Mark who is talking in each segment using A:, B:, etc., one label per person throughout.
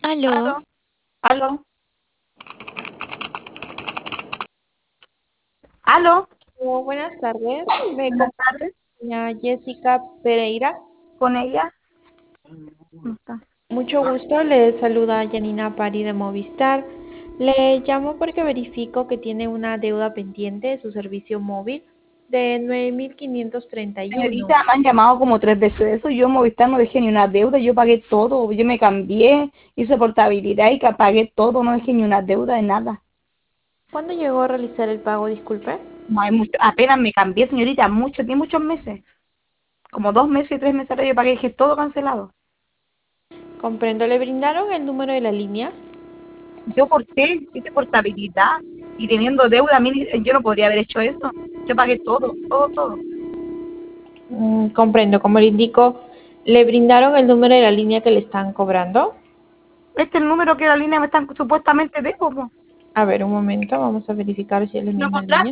A: Aló,
B: Aló, aló, aló.
A: buenas tardes. Me
B: Buenas
A: comunico
B: tardes,
A: con doña Jessica Pereira.
B: con ella. ¿Cómo está?
A: Mucho gusto, le saluda Janina Pari de Movistar. Le llamo porque verifico que tiene una deuda pendiente de su servicio móvil de 9.531.
B: Señorita, me han llamado como 3 veces de eso. Yo en Movistar no dejé ni una deuda, yo pagué todo. Yo me cambié, hice portabilidad y que pagué todo, no dejé ni una deuda de nada.
A: ¿Cuándo llegó a realizar el pago? Disculpe.
B: No hay mucho, apenas me cambié, señorita, mucho, ni muchos meses. Como 2 meses, 3 meses atrás yo pagué, dije todo cancelado.
A: Comprendo, ¿le brindaron el número de la línea?
B: Yo porté, hice portabilidad y teniendo deuda, a mí, yo no podría haber hecho eso. Yo pagué todo, todo, todo.
A: Comprendo, como le indico, ¿le brindaron el número de la línea que le están cobrando?
B: Este es el número que la línea me están supuestamente debo, po.
A: A ver, un momento, vamos a verificar si es la
B: ¿Lo
A: misma línea.
B: encontraste?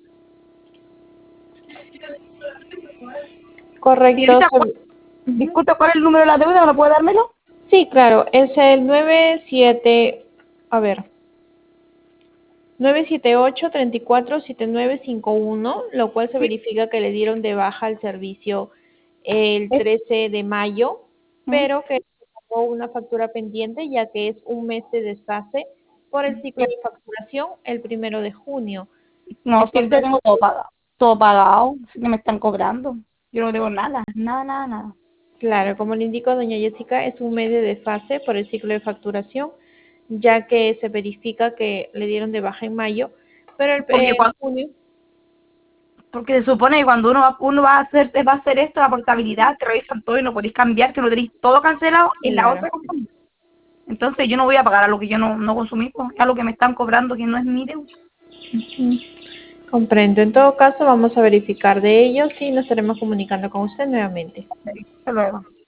A: Correcto.
B: Señorita,
A: Ujú.
B: disculpe, ¿cuál es el número de la deuda? ¿No puede dármelo?
A: Sí, claro, es el 97, a ver, 978-347951, lo cual se
B: Sí.
A: verifica que le dieron de baja el servicio el
B: Es,
A: 13 de mayo,
B: ¿Mm?
A: pero que tuvo una factura pendiente ya que es un mes de desfase por el ciclo de facturación el 1 de junio.
B: No, si ahorita
A: Entonces,
B: tengo todo pagado, así que me están cobrando. Yo no debo nada, nada, nada, nada.
A: claro, como le indico, doña Jessica, es un mes de desfase por el ciclo de facturación, ya que se verifica que le dieron de baja en mayo, pero
B: Porque,
A: en junio,
B: porque se supone que cuando uno va a hacer esto, la portabilidad, te revisan todo y no podéis cambiar, que lo tenéis todo cancelado en la
A: claro,
B: otra compañía. Entonces yo no voy a pagar a lo que yo no consumí, pues, a lo que me están cobrando, que no es mi deuda.
A: comprendo. En todo caso, vamos a verificar de ello, sí, nos estaremos comunicando con usted nuevamente.
B: Hasta luego.